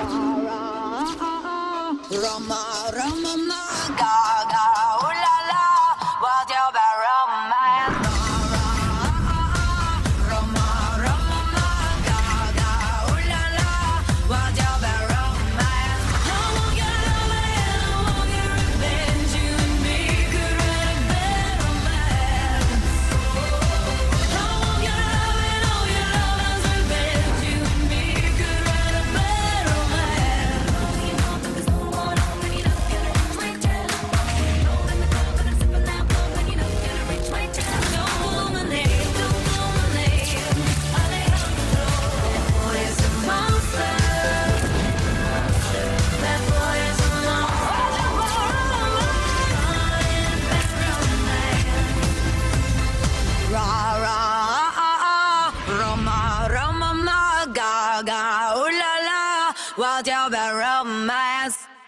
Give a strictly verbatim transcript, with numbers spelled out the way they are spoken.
Roma, Roma, ma, ga, ga, ooh la la, what's your bad romance? Roma, Roma, ma, ga, ga, ooh la la, what's your bad romance? I won't get love and I won't get revenge. You and me could write a bad romance. I won't get love and all your love is revenge. You and me could write a bad romance. You know that there's no one on when you don't get a reach my tail. Roll in the club and I'm sipping that blow when you don't get a reach my tail. Don't pull my name, don't pull my name. Alejandro, that boy is a monster. That boy is a monster. Ra ra ah ah, Roma Roma ma ga ga ooh la la, what's your bad romance?